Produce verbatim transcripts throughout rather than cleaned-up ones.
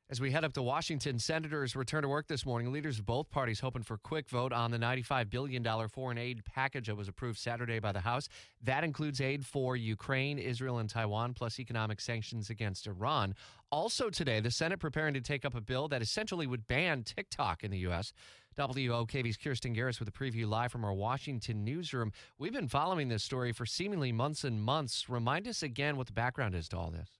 As we head up to Washington, senators return to work this morning. Leaders of both parties hoping for a quick vote on the ninety-five billion dollars foreign aid package that was approved Saturday by the House. That includes aid for Ukraine, Israel, and Taiwan, plus economic sanctions against Iran. Also today, the Senate preparing to take up a bill that essentially would ban TikTok in the U S. W O K V's Kirsten Garris with a preview live from our Washington newsroom. We've been following this story for seemingly months and months. Remind us again what the background is to all this.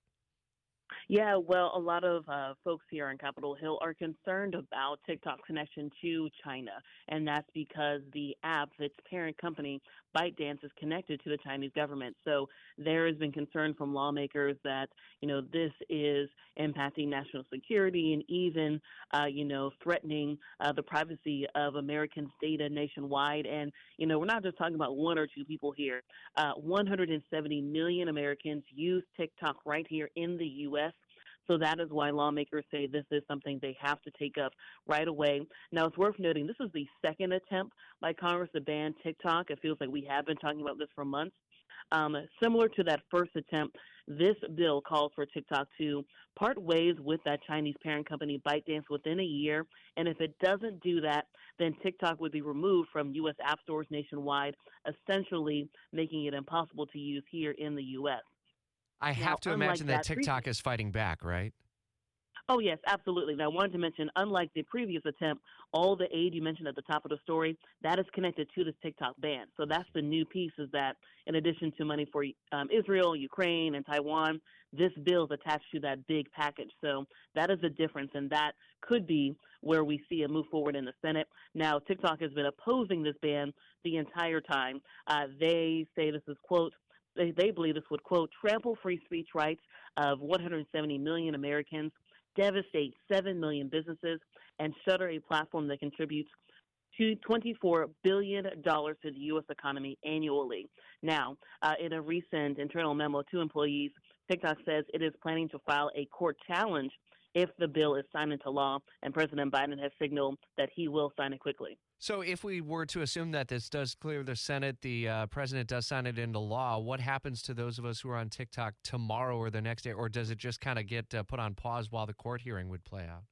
Yeah, well, a lot of uh, folks here on Capitol Hill are concerned about TikTok's connection to China, and that's because the app, its parent company, ByteDance, is connected to the Chinese government. So there has been concern from lawmakers that, you know, this is impacting national security and even, uh, you know, threatening uh, the privacy of Americans' data nationwide. And, you know, we're not just talking about one or two people here. Uh, one hundred seventy million Americans use TikTok right here in the U S, so that is why lawmakers say this is something they have to take up right away. Now, it's worth noting this is the second attempt by Congress to ban TikTok. It feels like we have been talking about this for months. Um, similar to that first attempt, this bill calls for TikTok to part ways with that Chinese parent company, ByteDance, within a year. And if it doesn't do that, then TikTok would be removed from U S app stores nationwide, essentially making it impossible to use here in the U S. I have Now, to unlike imagine that that TikTok previous- is fighting back, right? Oh, yes, absolutely. Now, I wanted to mention, unlike the previous attempt, all the aid you mentioned at the top of the story, that is connected to this TikTok ban. So that's the new piece, is that in addition to money for um, Israel, Ukraine, and Taiwan, this bill is attached to that big package. So that is the difference, and that could be where we see a move forward in the Senate. Now, TikTok has been opposing this ban the entire time. Uh, they say this is, quote, They, they believe this would, quote, trample free speech rights of one hundred seventy million Americans, devastate seven million businesses, and shutter a platform that contributes to twenty-four billion dollars to the U S economy annually. Now, uh, in a recent internal memo to employees, TikTok says it is planning to file a court challenge if the bill is signed into law, and President Biden has signaled that he will sign it quickly. So if we were to assume that this does clear the Senate, the uh, president does sign it into law, what happens to those of us who are on TikTok tomorrow or the next day? Or does it just kind of get uh, put on pause while the court hearing would play out?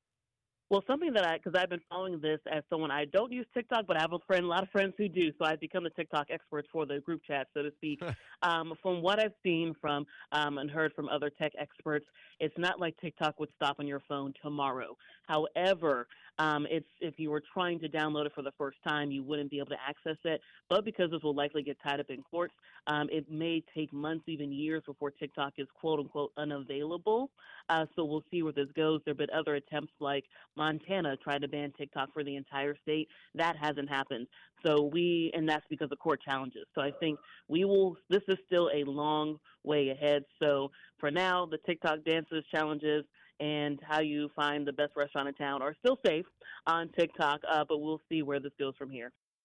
Well, something that I, because I've been following this as someone, I don't use TikTok, but I have a friend, a lot of friends who do, so I've become the TikTok expert for the group chat, so to speak. um, from what I've seen from um, and heard from other tech experts, it's not like TikTok would stop on your phone tomorrow. However, um, it's if you were trying to download it for the first time, you wouldn't be able to access it, but because this will likely get tied up in courts, um, it may take months, even years, before TikTok is quote-unquote unavailable. Uh, so we'll see where this goes. There have been other attempts like Montana tried to ban TikTok for the entire state. That hasn't happened. So we, and that's because of court challenges. So I think we will, this is still a long way ahead. So for now, the TikTok dances, challenges, and how you find the best restaurant in town are still safe on TikTok, uh, but we'll see where this goes from here.